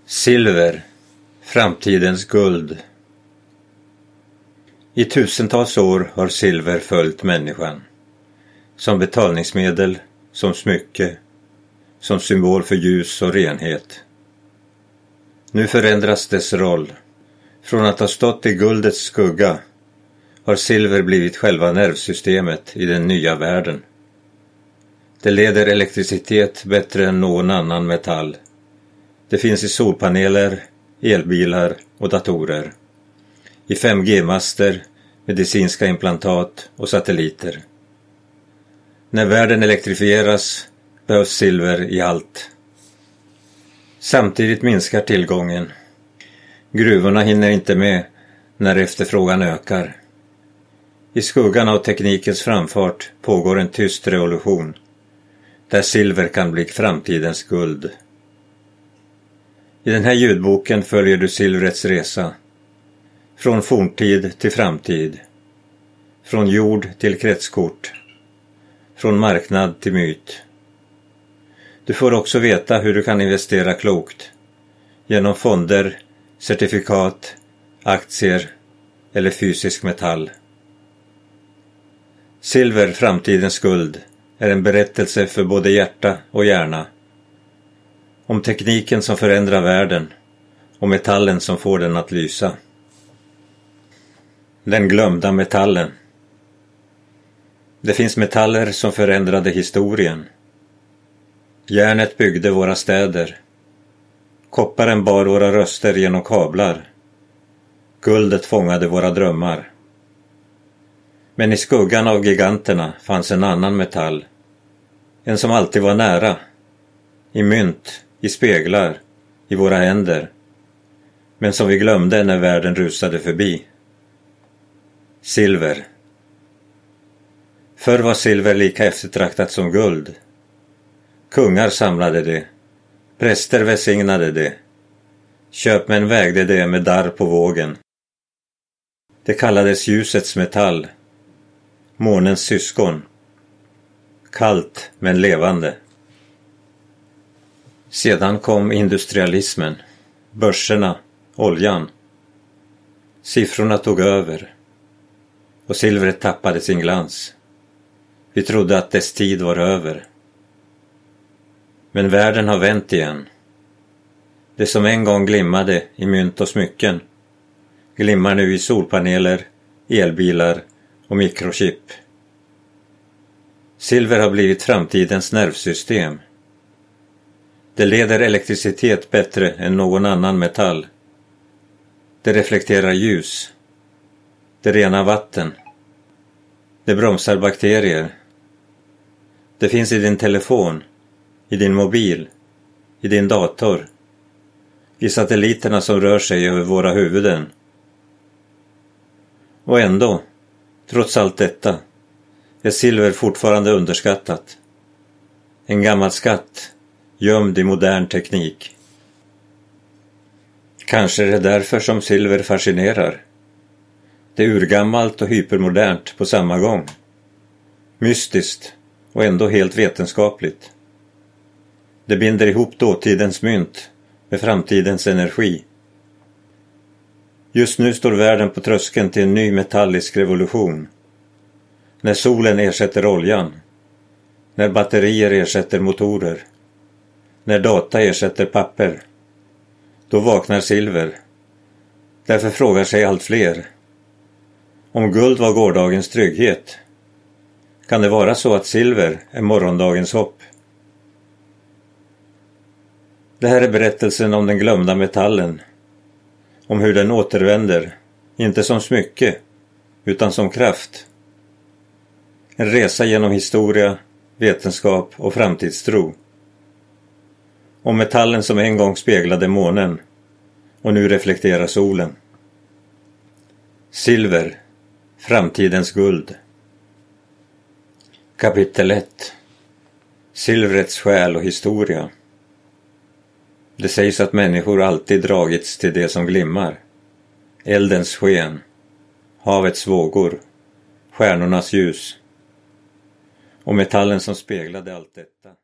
Silver, framtidens guld. I tusentals år har silver följt människan. Som betalningsmedel, som smycke, som symbol för ljus och renhet. Nu förändras dess roll. Från att ha stått i guldets skugga har silver blivit själva nervsystemet i den nya världen. Det leder elektricitet bättre än någon annan metall. Det finns i solpaneler, elbilar och datorer. I 5G-master, medicinska implantat och satelliter. När världen elektrifieras behövs silver i allt. Samtidigt minskar tillgången. Gruvorna hinner inte med när efterfrågan ökar. I skuggan av teknikens framfart pågår en tyst revolution, där silver kan bli framtidens guld. I den här ljudboken följer du silvrets resa. Från forntid till framtid. Från jord till kretskort. Från marknad till myt. Du får också veta hur du kan investera klokt. Genom fonder, certifikat, aktier eller fysisk metall. Silver, framtidens guld, är en berättelse för både hjärta och hjärna. Om tekniken som förändrar världen och metallen som får den att lysa. Den glömda metallen. Det finns metaller som förändrade historien. Järnet byggde våra städer. Kopparen bar våra röster genom kablar. Guldet fångade våra drömmar. Men i skuggan av giganterna fanns en annan metall. En som alltid var nära. I mynt, i speglar, i våra händer. Men som vi glömde när världen rusade förbi. Silver. Förr var silver lika eftertraktat som guld. Kungar samlade det. Präster välsignade det. Köpmän vägde det med darr på vågen. Det kallades ljusets metall. Månens syskon. Kallt men levande. Sedan kom industrialismen. Börserna. Oljan. Siffrorna tog över. Och silvret tappade sin glans. Vi trodde att dess tid var över. Men världen har vänt igen. Det som en gång glimmade i mynt och smycken glimmar nu i solpaneler, elbilar och mikrochip. Silver har blivit framtidens nervsystem. Det leder elektricitet bättre än någon annan metall. Det reflekterar ljus. Det renar vatten. Det bromsar bakterier. Det finns i din telefon, i din mobil, i din dator, i satelliterna som rör sig över våra huvuden. Och ändå, trots allt detta, är silver fortfarande underskattat. En gammal skatt, gömd i modern teknik. Kanske är det därför som silver fascinerar. Det är urgammalt och hypermodernt på samma gång. Mystiskt och ändå helt vetenskapligt. Det binder ihop dåtidens mynt med framtidens energi. Just nu står världen på tröskeln till en ny metallisk revolution. När solen ersätter oljan. När batterier ersätter motorer. När data ersätter papper. Då vaknar silver. Därför frågar sig allt fler. Om guld var gårdagens trygghet, kan det vara så att silver är morgondagens hopp? Det här är berättelsen om den glömda metallen. Om hur den återvänder, inte som smycke, utan som kraft. En resa genom historia, vetenskap och framtidstro. Om metallen som en gång speglade månen och nu reflekterar solen. Silver, framtidens guld. Kapitel 1. Silvrets själ och historia. Det sägs att människor alltid dragits till det som glimmar. Eldens sken, havets vågor, stjärnornas ljus. Och metallen som speglade allt detta